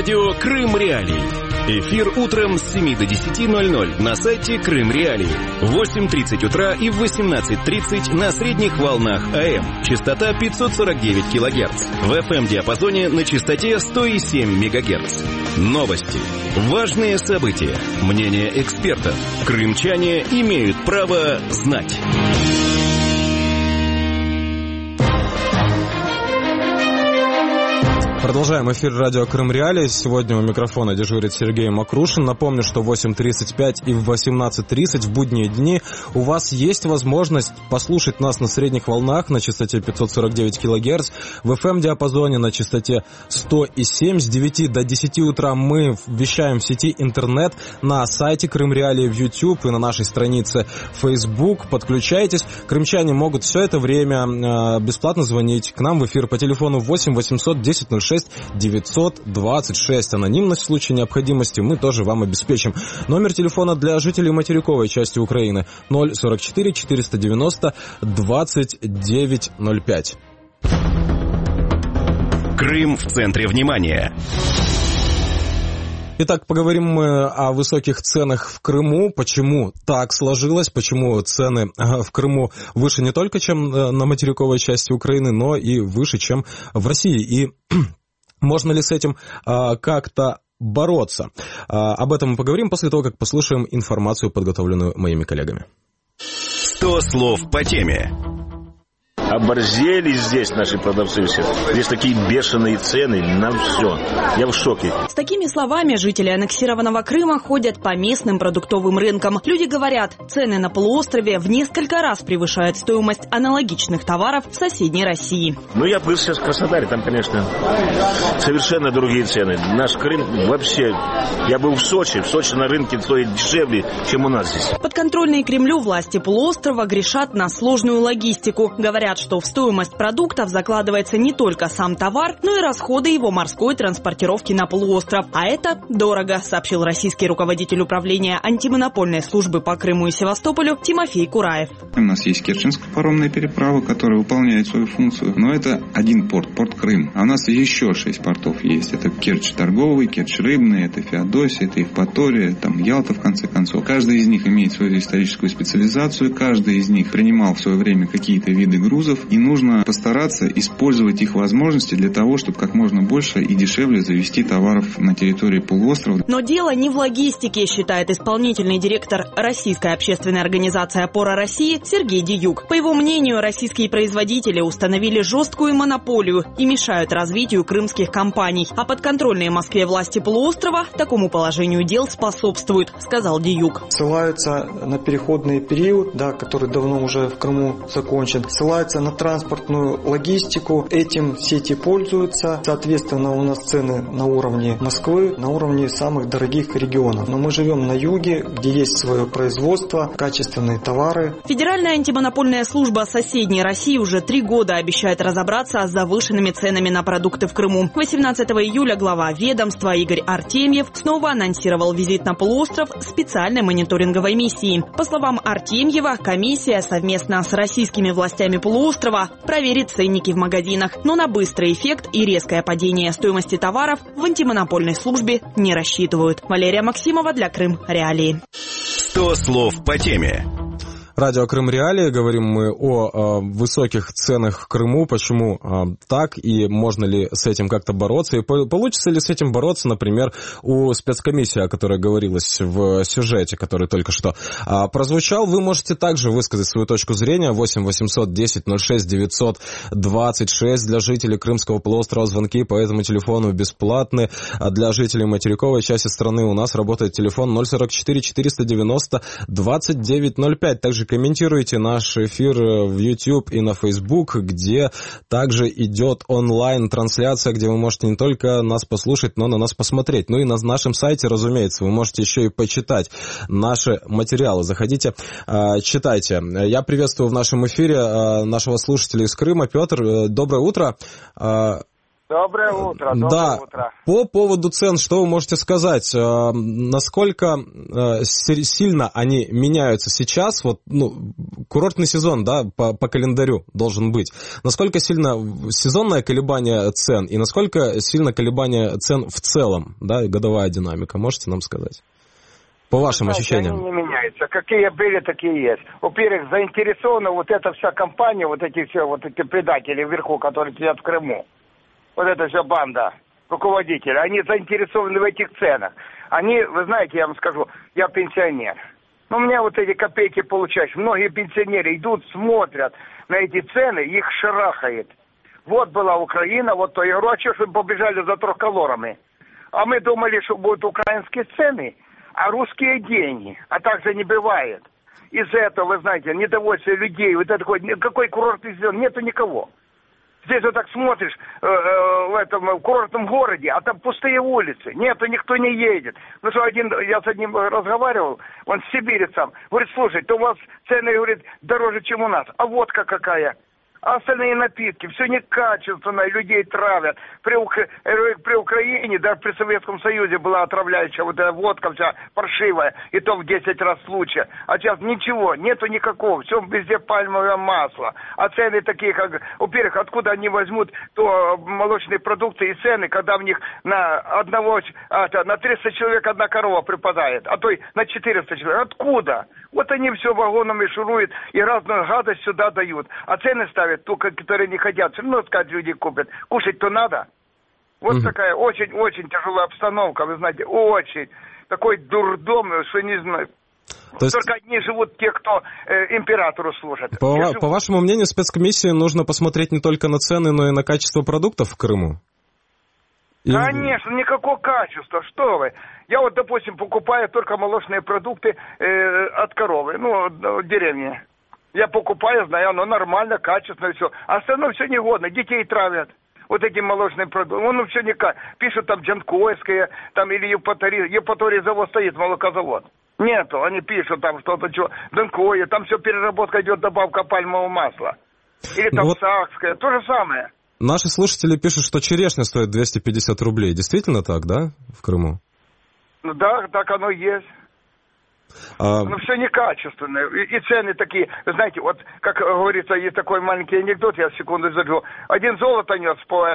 Радио Крым Реалии. Эфир утром с 7 до 10:00 на сайте Крым Реалии. В 8:30 утра и в 18:30 на средних волнах АМ. Частота 549 кГц. В FM-диапазоне на частоте 107 МГц. Новости. Важные события. Мнения экспертов. Крымчане имеют право знать. Продолжаем эфир радио Крым Реалии. Сегодня у микрофона дежурит Сергей Макрушин. Напомню, что в 8:35 и в 18:30 в будние дни у вас есть возможность послушать нас на средних волнах на частоте 549 кГц, в FM-диапазоне на частоте 107. С 9 до 10 утра мы вещаем в сети интернет на сайте Крым Реалии в YouTube и на нашей странице Facebook. Подключайтесь. Крымчане могут все это время бесплатно звонить к нам в эфир по телефону 8 800 10 06 926. Анонимность в случае необходимости мы тоже вам обеспечим. Номер телефона для жителей материковой части Украины 044 490 2905. Крым в центре внимания. Итак, поговорим мы о высоких ценах в Крыму. Почему так сложилось? Почему цены в Крыму выше не только, чем на материковой части Украины, но и выше, чем в России? И можно ли с этим как-то бороться? Об этом мы поговорим после того, как послушаем информацию, подготовленную моими коллегами. 100 слов по теме. Оборзели здесь наши продавцы все. Здесь такие бешеные цены на все. Я в шоке. С такими словами жители аннексированного Крыма ходят по местным продуктовым рынкам. Люди говорят, цены на полуострове в несколько раз превышают стоимость аналогичных товаров в соседней России. Ну, я был сейчас в Краснодаре, там, конечно, совершенно другие цены. Наш Крым вообще... Я был в Сочи на рынке стоит дешевле, чем у нас здесь. Подконтрольные Кремлю власти полуострова грешат на сложную логистику. Говорят, что в стоимость продуктов закладывается не только сам товар, но и расходы его морской транспортировки на полуостров. А это дорого, сообщил российский руководитель управления антимонопольной службы по Крыму и Севастополю Тимофей Кураев. У нас есть Керченская паромная переправа, которая выполняет свою функцию, но это один порт Крым. А у нас еще 6 портов есть. Это Керчь торговый, Керчь рыбный, это Феодосия, это Евпатория, там Ялта, в конце концов. Каждый из них имеет свою историческую специализацию, каждый из них принимал в свое время какие-то виды грузов, и нужно постараться использовать их возможности для того, чтобы как можно больше и дешевле завезти товаров на территории полуострова. Но дело не в логистике, считает исполнительный директор Российской общественной организации «Опора России» Сергей Диюк. По его мнению, российские производители установили жесткую монополию и мешают развитию крымских компаний. А подконтрольные Москве власти полуострова такому положению дел способствуют, сказал Диюк. Ссылаются на переходный период, который давно уже в Крыму закончен. Ссылаются на транспортную логистику. Этим сети пользуются. Соответственно, у нас цены на уровне Москвы, на уровне самых дорогих регионов. Но мы живем на юге, где есть свое производство, качественные товары. Федеральная антимонопольная служба соседней России уже 3 года обещает разобраться с завышенными ценами на продукты в Крыму. 18 июля глава ведомства Игорь Артемьев снова анонсировал визит на полуостров специальной мониторинговой миссии. По словам Артемьева, комиссия совместно с российскими властями полуострова проверит ценники в магазинах. Но на быстрый эффект и резкое падение стоимости товаров в антимонопольной службе не рассчитывают. Валерия Максимова для Крым Реалии. 100 слов по теме. Радио Крым Реалии. Говорим мы о высоких ценах в Крыму. Почему так и можно ли с этим как-то бороться? И получится ли с этим бороться, например, у спецкомиссии, о которой говорилось в сюжете, который только что прозвучал. Вы можете также высказать свою точку зрения. 8 800 10 06 926 для жителей Крымского полуострова. Звонки по этому телефону бесплатны. А для жителей материковой части страны у нас работает телефон 044 490 2905. Также комментируйте наш эфир в YouTube и на Facebook, где также идет онлайн-трансляция, где вы можете не только нас послушать, но на нас посмотреть. Ну и на нашем сайте, разумеется, вы можете еще и почитать наши материалы. Заходите, читайте. Я приветствую в нашем эфире нашего слушателя из Крыма. Петр, доброе утро. Доброе утро, утро. По поводу цен, что вы можете сказать? Насколько сильно они меняются сейчас? Вот, курортный сезон, да, по календарю должен быть. Насколько сильно сезонное колебание цен и насколько сильно колебание цен в целом, да, и годовая динамика? Можете нам сказать? По вашим ощущениям. Они не меняются. Какие были, такие есть. Во-первых, заинтересована вот эта вся компания, вот эти предатели вверху, которые сидят в Крыму. Вот эта вся банда руководителей, они заинтересованы в этих ценах. Они, вы знаете, я вам скажу, я пенсионер. У меня вот эти копейки получаешь. Многие пенсионеры идут, смотрят на эти цены, их шарахает. Вот была Украина, вот то. Я говорю, а что ж вы побежали за трехколорами? А мы думали, что будут украинские цены, а русские деньги. А так же не бывает. Из-за этого, вы знаете, недовольствие людей, вот это какой курортный сезон, нету никого. Здесь вот так смотришь в курортном городе, а там пустые улицы. Нету, никто не едет. Ну что, я с одним разговаривал, он в Сибири сам. Говорит, слушай, то у вас цены, говорит, дороже, чем у нас. А водка какая? А остальные напитки, все некачественное, людей травят. При Украине, даже при Советском Союзе была отравляющая вот эта водка вся паршивая, и то в 10 раз лучше. А сейчас ничего, нету никакого, все везде пальмовое масло. А цены такие, как, во-первых, откуда они возьмут то молочные продукты и цены, когда в них на 300 человек одна корова припадает, а то и на 400 человек. Откуда? Вот они все вагонами шуруют и разную гадость сюда дают. А цены ставят только, которые не хотят. Все равно, сказать, люди купят. Кушать-то надо. Вот такая очень-очень тяжелая обстановка, вы знаете, очень. Такой дурдом, что не знаю. То есть... Только одни живут те, кто императору служат. По вашему мнению, спецкомиссии нужно посмотреть не только на цены, но и на качество продуктов в Крыму? Конечно, никакого качества, что вы. Я вот, допустим, покупаю только молочные продукты от коровы, в деревне. Я покупаю, знаю, оно нормально, качественно, все. А остальное все негодно, детей травят. Вот эти молочные продукты. Все никак. Пишут там Джанкойское, там или Евпаторий завод стоит, молокозавод. Нету, они пишут там что-то, Джанкое, там все переработка идет, добавка пальмового масла. Или там Сахское, то же самое. Наши слушатели пишут, что черешня стоит 250 рублей. Действительно так, да, в Крыму? Да, так оно и есть. Но все некачественное. И цены такие, знаете, вот, как говорится, есть такой маленький анекдот, я секунду зажгу. Один золото нес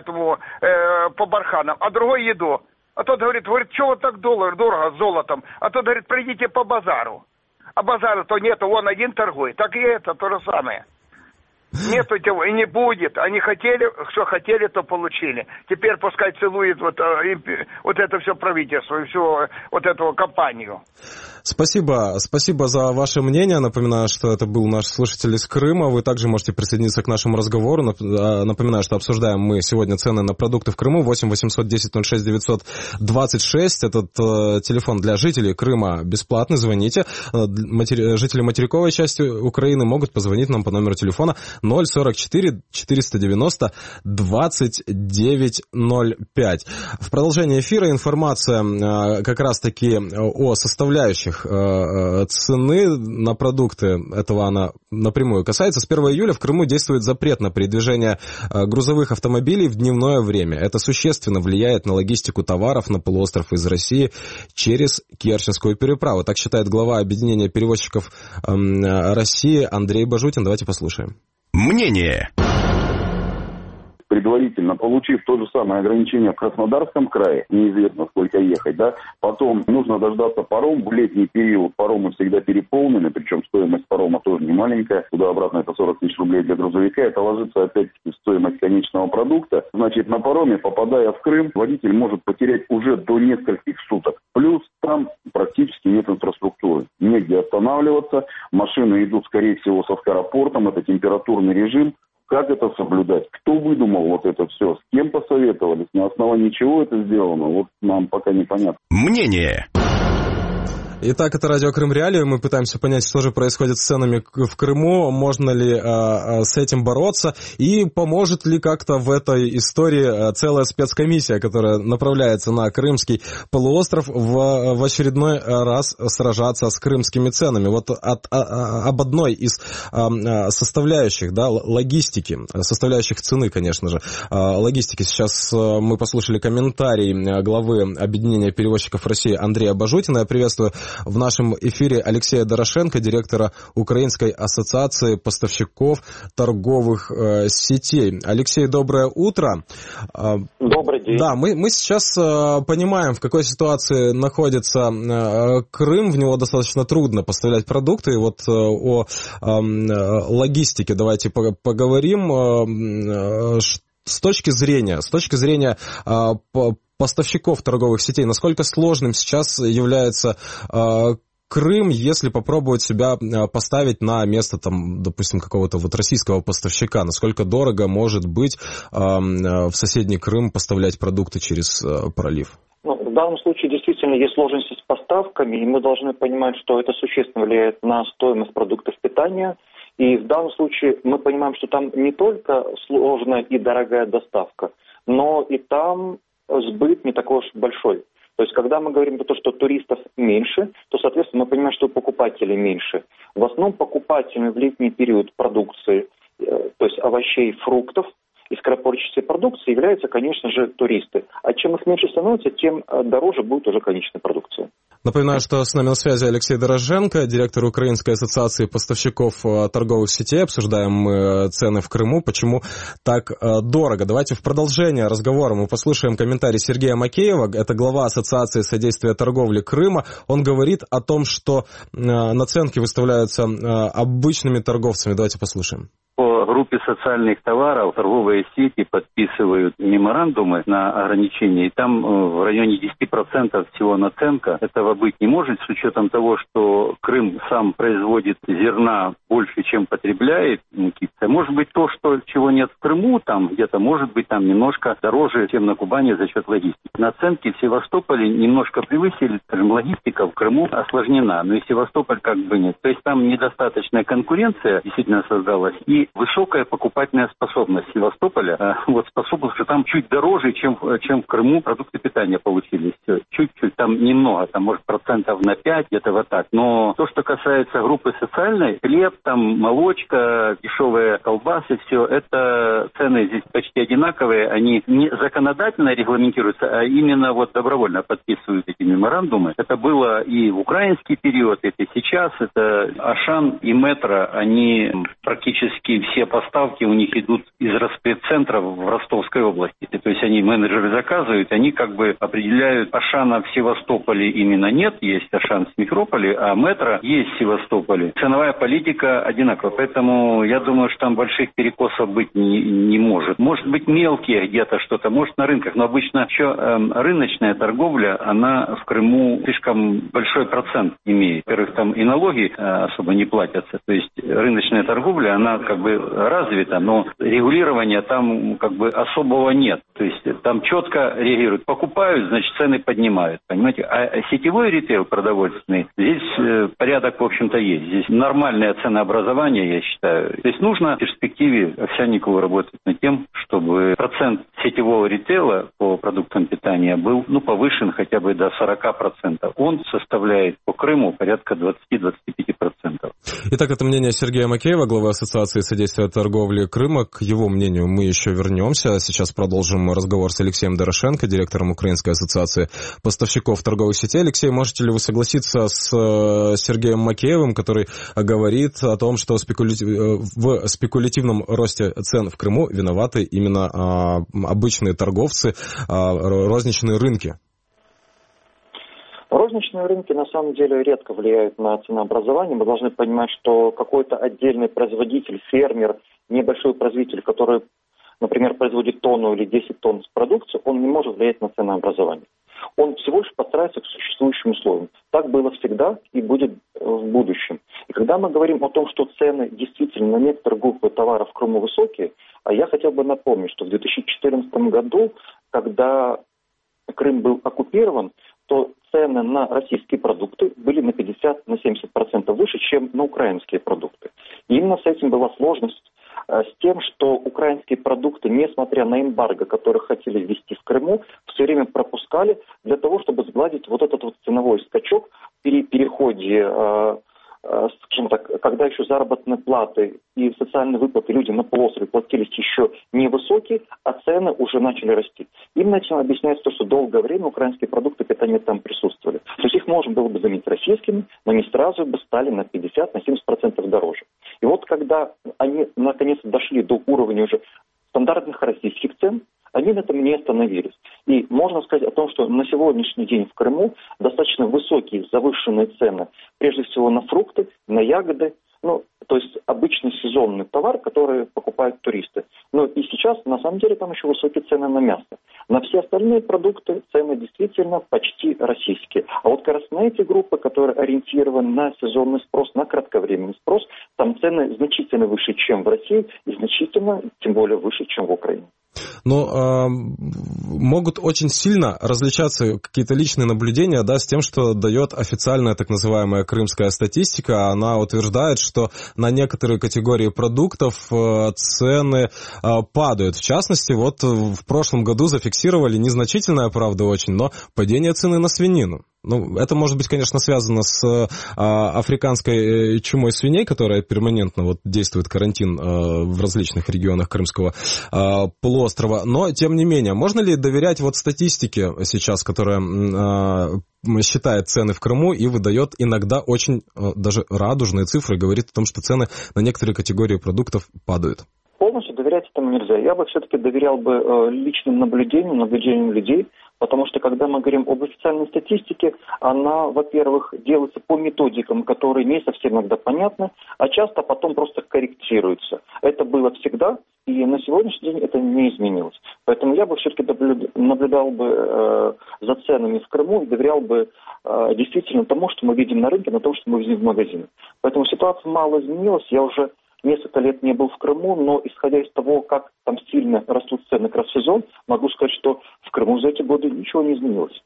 по барханам, а другой еду. А тот говорит, что вот так дорого с золотом? А тот говорит, придите по базару. А базара-то нету, вон один торгует. Так и это то же самое. Нету этого и не будет. Они хотели, что хотели, то получили. Теперь пускай целует вот это все правительство и всю вот эту компанию. Спасибо за ваше мнение. Напоминаю, что это был наш слушатель из Крыма. Вы также можете присоединиться к нашему разговору. Напоминаю, что обсуждаем мы сегодня цены на продукты в Крыму. 8 810 06 926. Этот телефон для жителей Крыма бесплатный. Звоните. Жители материковой части Украины могут позвонить нам по номеру телефона 044 490 2905. В продолжении эфира информация как раз-таки о составляющих цены на продукты. Этого она напрямую касается. С 1 июля в Крыму действует запрет на передвижение грузовых автомобилей в дневное время. Это существенно влияет на логистику товаров на полуостров из России через Керченскую переправу. Так считает глава объединения перевозчиков России Андрей Бажутин. Давайте послушаем. Мнение. Предварительно получив то же самое ограничение в Краснодарском крае, неизвестно сколько ехать, да, потом нужно дождаться паром, в летний период паромы всегда переполнены, причем стоимость парома тоже не маленькая, туда-обратно это 40 тысяч рублей для грузовика, это ложится опять-таки в стоимость конечного продукта. Значит, на пароме, попадая в Крым, водитель может потерять уже до нескольких суток. Плюс там практически нет инфраструктуры, негде останавливаться, машины идут, скорее всего, со скоропортом, это температурный режим. Как это соблюдать? Кто выдумал вот это все? С кем посоветовались? На основании чего это сделано? Вот нам пока непонятно. Мнение. Итак, это радио Крым Реалии. Мы пытаемся понять, что же происходит с ценами в Крыму, можно ли с этим бороться, и поможет ли как-то в этой истории целая спецкомиссия, которая направляется на Крымский полуостров в очередной раз сражаться с крымскими ценами. Вот об одной из составляющих, да, логистики, составляющих цены, конечно же, логистики. Сейчас мы послушали комментарий главы Объединения перевозчиков России Андрея Бажутина. Я приветствую в нашем эфире Алексея Дорошенко, директора Украинской ассоциации поставщиков торговых сетей. Алексей, доброе утро. Добрый день. Да, мы сейчас понимаем, в какой ситуации находится Крым. В него достаточно трудно поставлять продукты. И вот о логистике давайте поговорим. С точки зрения поставщиков торговых сетей, насколько сложным сейчас является Крым, если попробовать себя поставить на место, там, допустим, какого-то вот российского поставщика? Насколько дорого может быть в соседний Крым поставлять продукты через пролив? В данном случае действительно есть сложности с поставками, и мы должны понимать, что это существенно влияет на стоимость продуктов питания. И в данном случае мы понимаем, что там не только сложная и дорогая доставка, но и там сбыт не такой уж большой. То есть, когда мы говорим про то, что туристов меньше, то, соответственно, мы понимаем, что покупателей меньше. В основном покупателями в летний период продукции, то есть овощей, фруктов и скоропортящейся продукции являются, конечно же, туристы. А чем их меньше становится, тем дороже будет уже конечная продукция. Напоминаю, что с нами на связи Алексей Дорошенко, директор Украинской ассоциации поставщиков торговых сетей. Обсуждаем мы цены в Крыму, почему так дорого. Давайте в продолжение разговора мы послушаем комментарий Сергея Макеева. Это глава Ассоциации содействия торговли Крыма. Он говорит о том, что наценки выставляются обычными торговцами. Давайте послушаем. По группе социальных товаров торговые сети подписывают меморандумы на ограничения, и там в районе 10% всего наценка. Этого быть не может, с учетом того, что Крым сам производит зерна больше, чем потребляет. Может быть, то, чего нет в Крыму, там где-то может быть там немножко дороже, чем на Кубани за счет логистики. Наценки в Севастополе немножко превысили, скажем, логистика в Крыму осложнена, но и Севастополь как бы нет. То есть там недостаточная конкуренция действительно создалась, и высокая покупательная способность Севастополя способна, что там чуть дороже, чем в Крыму продукты питания получились. Чуть-чуть, там немного, там может процентов на 5, где-то вот так. Но то, что касается группы социальной, хлеб, там молочка, дешевые колбасы, все это цены здесь почти одинаковые. Они не законодательно регламентируются, а именно добровольно подписывают эти меморандумы. Это было и в украинский период, это сейчас. Это Ашан и Метро, они практически все поставки у них идут из распредцентров в Ростовской области. То есть менеджеры заказывают, они как бы определяют. Ашана в Севастополе именно нет, есть Ашан в Симферополе, а Метро есть в Севастополе. Ценовая политика одинакова, поэтому я думаю, что там больших перекосов быть не может. Может быть мелкие где-то что-то, может на рынках, но обычно еще рыночная торговля, она в Крыму слишком большой процент имеет. Во-первых, там и налоги особо не платятся, то есть рыночная торговля, она как бы развита, но регулирования там как бы особого нет. То есть там четко реагируют. Покупают, значит, цены поднимают. Понимаете? А сетевой ритейл продовольственный, здесь порядок, в общем-то, есть. Здесь нормальное ценообразование, я считаю. То есть нужно в перспективе Овсянникову работать над тем, чтобы процент сетевого ритейла по продуктам питания был повышен хотя бы до 40%. Он составляет по Крыму порядка 20-25%. Итак, это мнение Сергея Макеева, главы Ассоциации содействия торговли Крыма. К его мнению мы еще вернемся. Сейчас продолжим разговор с Алексеем Дорошенко, директором Украинской ассоциации поставщиков торговых сетей. Алексей, можете ли вы согласиться с Сергеем Макеевым, который говорит о том, что в спекулятивном росте цен в Крыму виноваты именно обычные торговцы, розничные рынки? Розничные рынки на самом деле редко влияют на ценообразование. Мы должны понимать, что какой-то отдельный производитель, фермер, небольшой производитель, который, например, производит тонну или 10 тонн продукции, он не может влиять на ценообразование. Он всего лишь подстраивается к существующим условиям. Так было всегда и будет в будущем. И когда мы говорим о том, что цены действительно на некоторые группы товаров в Крыму высокие, а я хотел бы напомнить, что в 2014 году, когда Крым был оккупирован, что цены на российские продукты были на 50-70% выше, чем на украинские продукты. И именно с этим была сложность, с тем, что украинские продукты, несмотря на эмбарго, которые хотели ввести в Крыму, все время пропускали для того, чтобы сгладить вот этот вот ценовой скачок при переходе, скажем так, когда еще заработные платы и социальные выплаты людям на полуострове платились еще невысокие, а цены уже начали расти. Именно этим объясняется то, что долгое время украинские продукты питания там присутствовали. То есть их можно было бы заменить российскими, но они сразу бы стали на 50-70% дороже. И вот когда они наконец дошли до уровня уже стандартных российских цен, они на этом не остановились. И можно сказать о том, что на сегодняшний день в Крыму достаточно высокие завышенные цены, прежде всего на фрукты, на ягоды, то есть обычный сезонный товар, который покупают туристы. Но и сейчас, на самом деле, там еще высокие цены на мясо. На все остальные продукты цены действительно почти российские. А вот как раз на эти группы, которые ориентированы на сезонный спрос, на кратковременный спрос, там цены значительно выше, чем в России, и значительно, тем более, выше, чем в Украине. Но могут очень сильно различаться какие-то личные наблюдения, да, с тем, что дает официальная так называемая крымская статистика. Она утверждает, что на некоторые категории продуктов цены падают. В частности, вот в прошлом году зафиксировали незначительное, правда, очень, но падение цены на свинину. Это может быть, конечно, связано с африканской чумой свиней, которая перманентно действует карантин в различных регионах Крымского полуострова. Но, тем не менее, можно ли доверять статистике сейчас, которая считает цены в Крыму и выдает иногда очень даже радужные цифры, говорит о том, что цены на некоторые категории продуктов падают? Полностью доверять этому нельзя. Я бы все-таки доверял бы личным наблюдениям людей, потому что, когда мы говорим об официальной статистике, она, во-первых, делается по методикам, которые не совсем иногда понятны, а часто потом просто корректируются. Это было всегда, и на сегодняшний день это не изменилось. Поэтому я бы все-таки наблюдал бы за ценами в Крыму и доверял бы действительно тому, что мы видим на рынке, на то, что мы видим в магазинах. Поэтому ситуация мало изменилась. Я уже несколько лет не был в Крыму, но исходя из того, как там сильно растут цены как раз в сезон, могу сказать, что в Крыму за эти годы ничего не изменилось.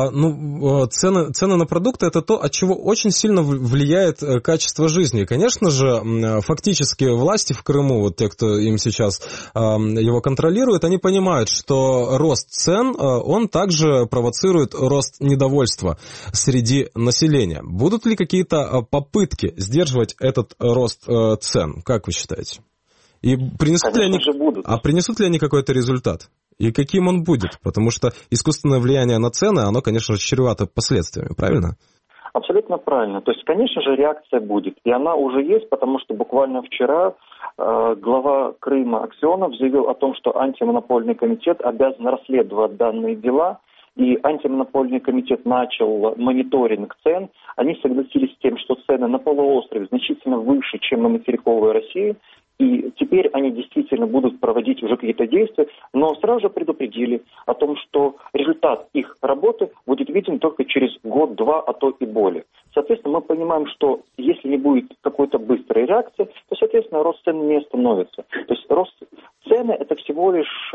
Цены на продукты – это то, от чего очень сильно влияет качество жизни. И, конечно же, фактически власти в Крыму, те, кто им сейчас его контролирует, они понимают, что рост цен, он также провоцирует рост недовольства среди населения. Будут ли какие-то попытки сдерживать этот рост цен? Как вы считаете? И принесут ли они какой-то результат? И каким он будет? Потому что искусственное влияние на цены, оно, конечно же, чревато последствиями, правильно? Абсолютно правильно. То есть, конечно же, реакция будет. И она уже есть, потому что буквально вчера глава Крыма Аксенов заявил о том, что антимонопольный комитет обязан расследовать данные дела. И антимонопольный комитет начал мониторинг цен. Они согласились с тем, что цены на полуострове значительно выше, чем на материковой России. И теперь они действительно будут проводить уже какие-то действия, но сразу же предупредили о том, что результат их работы будет виден только через год-два, а то и более. Соответственно, мы понимаем, что если не будет какой-то быстрой реакции, то, соответственно, рост цен не остановится. То есть рост цены – это всего лишь,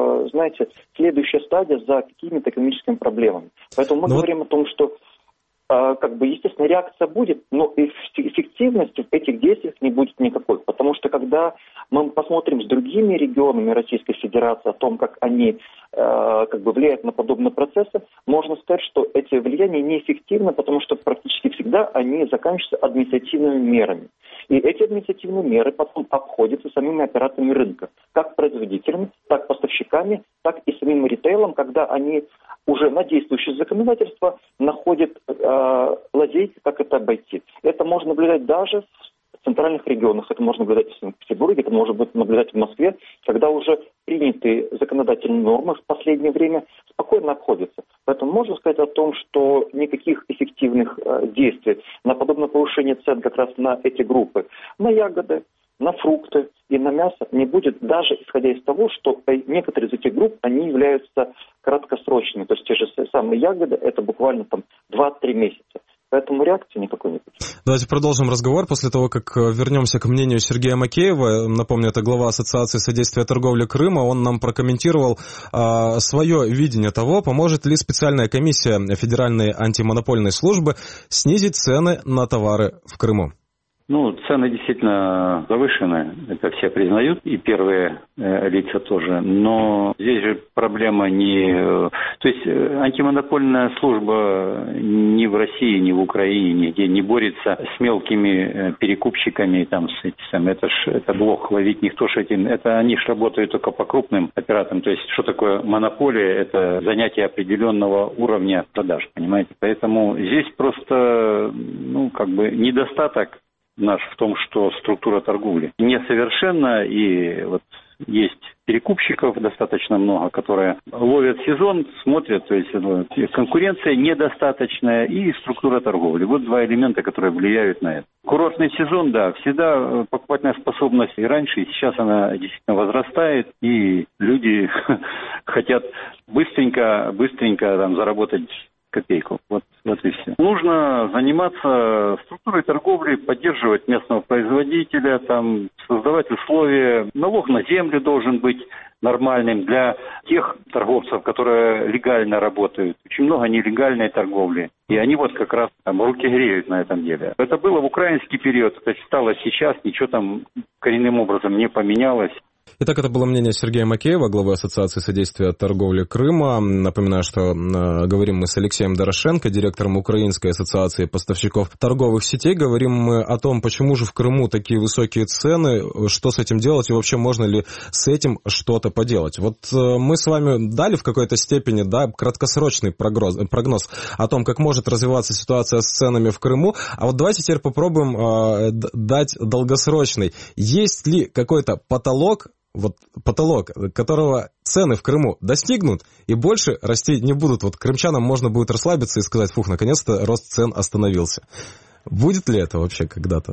следующая стадия за какими-то экономическими проблемами. Поэтому мы говорим о том, что естественно, реакция будет, но эффективности в этих действиях не будет никакой. Потому что, когда мы посмотрим с другими регионами Российской Федерации о том, как они влияют на подобные процессы, можно сказать, что эти влияния неэффективны, потому что практически всегда они заканчиваются административными мерами. И эти административные меры потом обходятся самими операторами рынка, как производителями, так поставщиками, так и самим ритейлом, когда они уже на действующее законодательство находят лазейки, как это обойти. Это можно наблюдать даже в центральных регионах, это можно наблюдать в Санкт-Петербурге, это можно наблюдать в Москве, когда уже принятые законодательные нормы в последнее время спокойно обходятся. Поэтому можно сказать о том, что никаких эффективных действий на подобное повышение цен как раз на эти группы, на ягоды, на фрукты и на мясо не будет, даже исходя из того, что некоторые из этих групп, они являются краткосрочными. То есть те же самые ягоды, это буквально 2-3 месяца. Поэтому реакции никакой нет. Давайте продолжим разговор после того, как вернемся к мнению Сергея Макеева. Напомню, это глава Ассоциации содействия торговли Крыма. Он нам прокомментировал свое видение того, поможет ли специальная комиссия Федеральной антимонопольной службы снизить цены на товары в Крыму. Цены действительно завышены, это все признают, и первые лица тоже. Но здесь же проблема не... То есть антимонопольная служба ни в России, ни в Украине, нигде не борется с мелкими перекупщиками, это блох ловить никто ж этим. Это они ж работают только по крупным операторам. То есть что такое монополия? Это занятие определенного уровня продаж, понимаете? Поэтому здесь просто, недостаток наш в том, что структура торговли несовершенна, и есть перекупщиков достаточно много, которые ловят сезон, смотрят, то есть конкуренция недостаточная и структура торговли. Вот два элемента, которые влияют на это. Курортный сезон, да, всегда покупательная способность и раньше, и сейчас она действительно возрастает, и люди хотят быстренько заработать копейку. Вот и все. Нужно заниматься структурой торговли, поддерживать местного производителя, создавать условия. Налог на землю должен быть нормальным для тех торговцев, которые легально работают. Очень много нелегальной торговли. И они как раз руки греют на этом деле. Это было в украинский период, это стало сейчас, ничего коренным образом не поменялось. Итак, это было мнение Сергея Макеева, главы Ассоциации содействия торговли Крыма. Напоминаю, что говорим мы с Алексеем Дорошенко, директором Украинской ассоциации поставщиков торговых сетей. Говорим мы о том, почему же в Крыму такие высокие цены, что с этим делать и вообще можно ли с этим что-то поделать. Мы с вами дали в какой-то степени краткосрочный прогноз о том, как может развиваться ситуация с ценами в Крыму. А давайте теперь попробуем дать долгосрочный. Есть ли какой-то потолок, которого цены в Крыму достигнут и больше расти не будут? Крымчанам можно будет расслабиться и сказать: наконец-то рост цен остановился. Будет ли это вообще когда-то,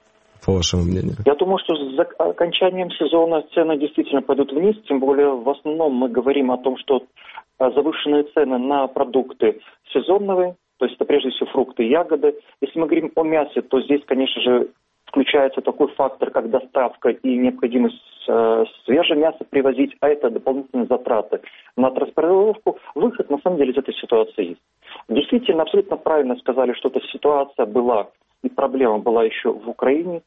по вашему мнению? Я думаю, что с окончанием сезона цены действительно пойдут вниз, тем более в основном мы говорим о том, что завышенные цены на продукты сезонные, то есть это прежде всего фрукты и ягоды. Если мы говорим о мясе, то здесь, конечно же, включается такой фактор, как доставка и необходимость свежее мясо привозить, а это дополнительные затраты на транспортировку. Выход, на самом деле, из этой ситуации есть. Действительно, абсолютно правильно сказали, что эта ситуация была, и проблема была еще в Украине.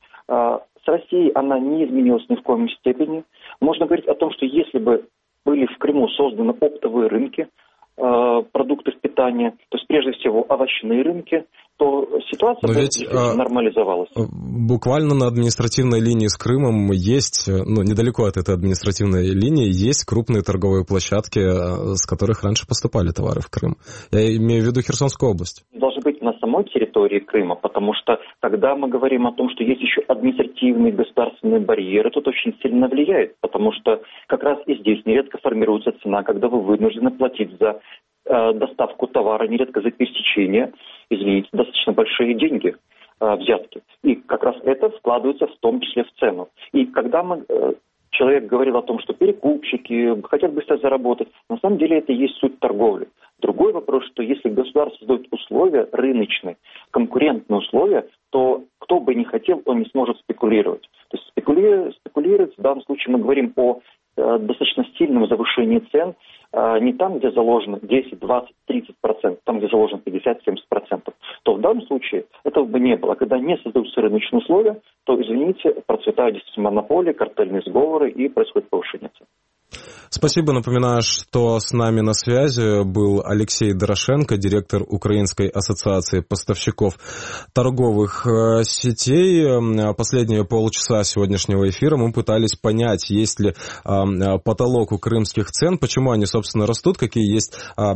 С Россией она не изменилась ни в коем степени. Можно говорить о том, что если бы были в Крыму созданы оптовые рынки продуктов питания, то есть прежде всего овощные рынки, то ситуация нормализовалась. Буквально на административной линии с Крымом есть, недалеко от этой административной линии, есть крупные торговые площадки, с которых раньше поступали товары в Крым. Я имею в виду Херсонскую область. Должны быть на самой территории Крыма, потому что тогда мы говорим о том, что есть еще административные государственные барьеры, тут очень сильно влияет, потому что как раз и здесь нередко формируется цена, когда вы вынуждены платить за доставку товара, нередко за пересечение, достаточно большие деньги, взятки. И как раз это вкладывается в том числе в цену. И когда человек говорил о том, что перекупщики хотят быстро заработать, на самом деле это и есть суть торговли. Другой вопрос, что если государство создает условия рыночные, конкурентные условия, то кто бы ни хотел, он не сможет спекулировать. То есть спекулировать, в данном случае мы говорим о достаточно сильном завышении цен, не там, где заложено 10, 20, 30%, там, где заложено 50-70%, то в данном случае этого бы не было. Когда не создаются рыночные условия, то, извините, процветают действительно монополии, картельные сговоры и происходит повышение цен. Спасибо. Напоминаю, что с нами на связи был Алексей Дорошенко, директор Украинской ассоциации поставщиков торговых сетей. Последние полчаса сегодняшнего эфира мы пытались понять, есть ли потолок у крымских цен, почему они, собственно, растут, какие есть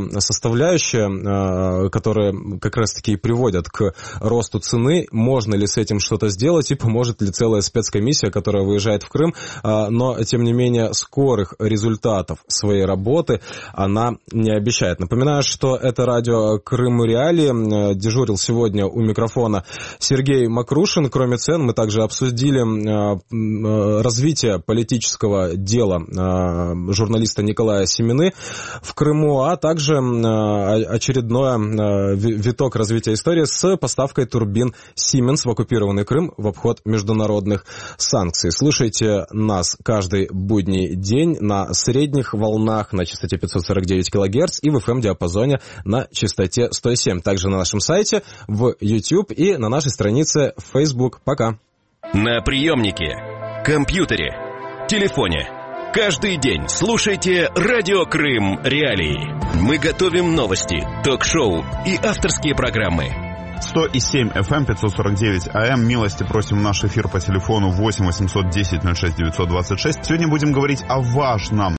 составляющие, которые как раз-таки и приводят к росту цены, можно ли с этим что-то сделать и поможет ли целая спецкомиссия, которая выезжает в Крым, но, тем не менее, скорых результатов своей работы она не обещает. Напоминаю, что это радио Крым Реалии. Дежурил сегодня у микрофона Сергей Макрушин. Кроме цен, мы также обсудили развитие политического дела журналиста Николая Семины в Крыму, а также очередной виток развития истории с поставкой турбин Siemens в оккупированный Крым в обход международных санкций. Слушайте нас каждый будний день на средних волнах на частоте 549 кГц и в FM-диапазоне на частоте 107. Также на нашем сайте, в YouTube и на нашей странице в Facebook. Пока. На приемнике, компьютере, телефоне. Каждый день слушайте «Радио Крым Реалии». Мы готовим новости, ток-шоу и авторские программы. 100,7 FM, 549 AM. Милости просим в наш эфир по телефону 8 810 06 926. Сегодня будем говорить о важном.